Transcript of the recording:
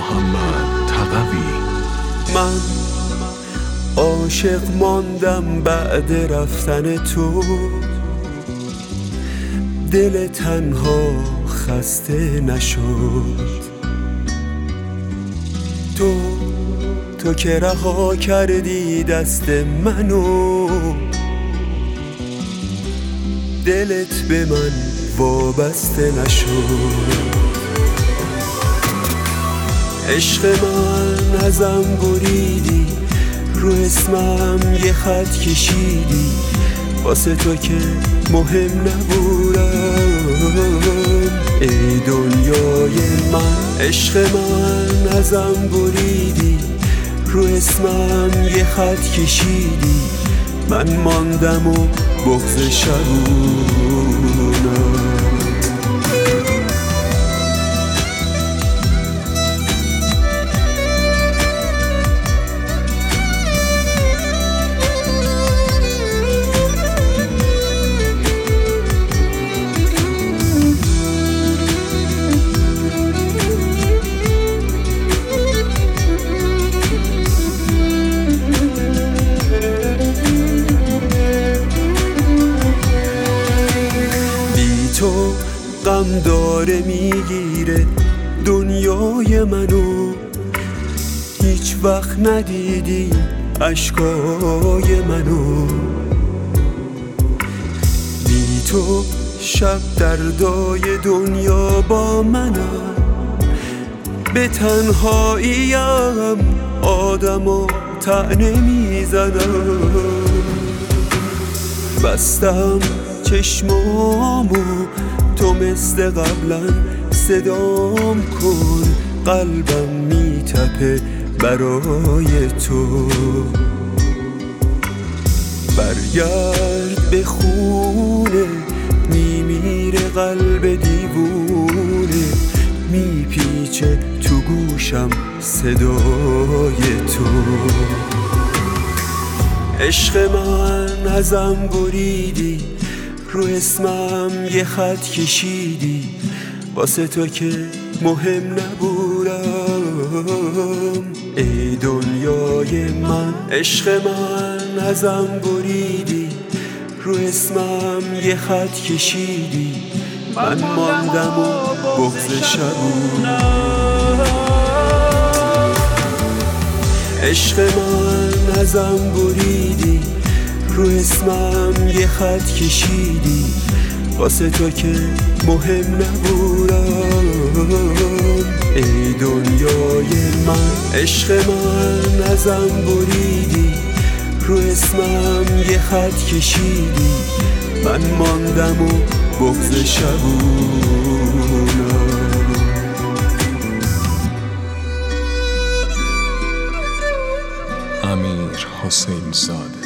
محمد تقوی. من عاشق ماندم بعد رفتن تو، دل تنها خسته نشد. تو که رها کردی دست منو، دلت به من وابسته نشد. عشق من ازم بریدی، رو اسمم یه خط کشیدی، واسه تو که مهم نبودم ای دنیای من. عشق من ازم بریدی، رو اسمم یه خط کشیدی، من ماندم و بغض شبونم. تو غم داره میگیره دنیای منو، هیچ وقت ندیدی اشکای منو. بی تو شب دردای دنیا با منم، به تنهاییم آدمو طعنه میزنم. بستم چشمامو تو مثل قبلا صدام کن، قلبم میتپه برای تو. برگرد به خونه، میمیره قلب دیوونه، میپیچه تو گوشم صدای تو. عشق من ازم بریدی، رو اسمم یه خط کشیدی، واسه تو که مهم نبودم ای دنیای من. عشق من ازم بریدی، رو اسمم یه خط کشیدی، من ماندم و بغض شبونم. عشق من ازم بریدی، رو اسمم یه خط کشیدی، واسه تو که مهم نبودم ای دنیای من. عشق من ازم بریدی، رو اسمم یه خط کشیدی، من ماندم و بغض شبونم. امیر حسین زاده.